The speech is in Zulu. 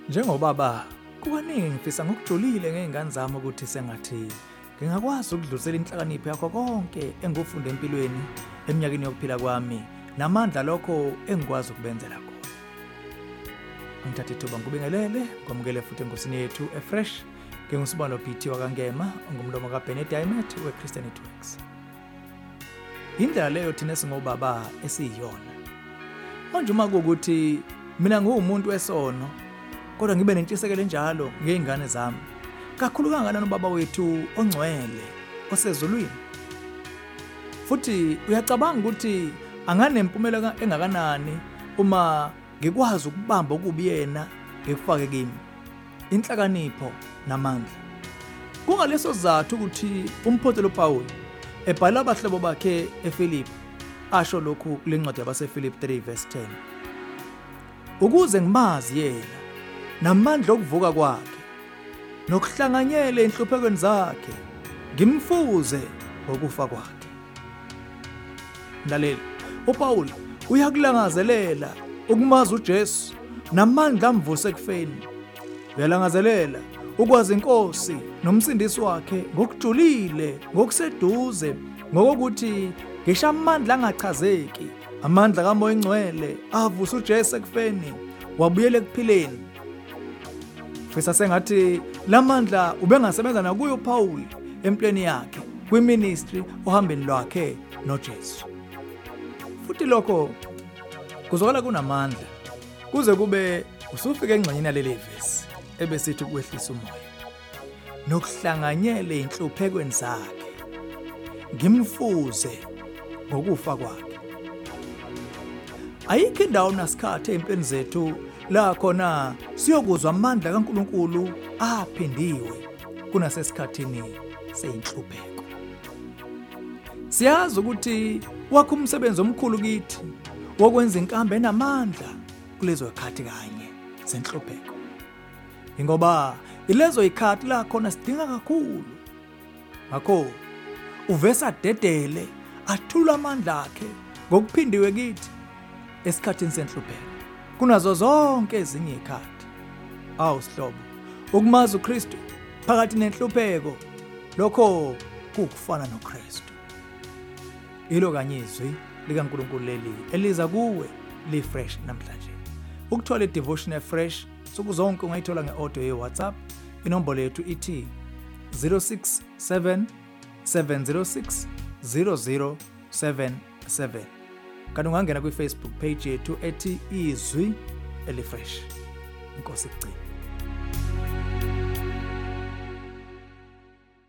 Njengobaba, kukaningi ngifisa ngokujulile ngezingane zami ukuthi sengathi ngingakwazi ukudlulisela inhlakanipho yakho konke engikufunde empilweni eminyakeni yokuphila kwami namandla lokho engikwazi ukubenzela khona. Ngithatha ithuba ngikubingelele, ngomukele futhi enkosini yethu eFresh. Ngingusibalo PT wakangema, ongumlomo kaBennett Diamond weChristian Networks. Indlela leyo thina singobaba esiyiyona. Manje uma kuukuthi mina ngumuntu wesono, kodwa ngibe nentshisekelo njalo ngezingane zami, kakhulu kangakanani ubaba wethu ongcwele osezulwini. Futhi uyacabanga ukuthi anganempumela engakanani uma ngikwazi ukubamba okubiyena ngikufake kimi inhlakanipho namandla. Kungaleso sizathu ukuthi umpostoli uPaul ebhala abahlobo bakhe eFilipi asho lokhu kulencwadi yabaseFilipi 3:10. Ukuze ngimazi yena namandla okuvuka kwakhe nokuhlanganyela enhluphekweni zakhe, ngimfuze ngokufa kwakhe. Mlaleli, uPaul uyakulangazelela ukumazi uJesu namandla amvuse ekufeni. Uyalangazelela ukwazi iNkosi nomsindisi wakhe ngokujulile, ngokuseduze, ngokuthi ngisho amandla angachazeki, amandla kaMoya oNgcwele avusa uJesu ekufeni wabuyela ekuphileni. Fisa sengathi lamandla ubengasebenza nakuyo uPaul empilweni yakhe, kwiministry ohambeni lwakhe noJesu. Futhi lokho kuzwakala kunamandla kuze kube usufika engxenyeni yaleli vesi ebesithi ukwehlisa umoya nokuhlanganyela enhluphekweni zakhe, ngimfuze ngokufa kwakhe. Ayikho indawo nasikhathi empilweni zethu la khona siyokuzwa amandla kaNkulunkulu aphindiwe kunasesikhathini seyinhlupheko. Siyazi ukuthi wakho umsebenzi omkhulu kithi wokwenza inkambo enamandla kulezo zikhathi kanye zenhlupheko. Ingoba ilezo ikhathi la khona sidinga kakhulu. Ngakho uvesa dedele athula amandla akhe ngokuphindiwe kithi esikhathini senhlupheko kunazo zonke ezinye izikhathi. Sihlobo, ukumazi uKristu phakathi nenhlupheko, lokho kukufana noKristu. Ilo kanye izwi likaNkulunkulu leli eliza kuwe liFresh namhlanje. Ukuthola iDevotion eFresh suku zonke ungayithola ngeaudio yeWhatsApp. Inombolo yethu ithi 067 706 0077. Kanti ungangena kwiFacebook page yethu ethi Izwi Elifresh. Inkosi igcine.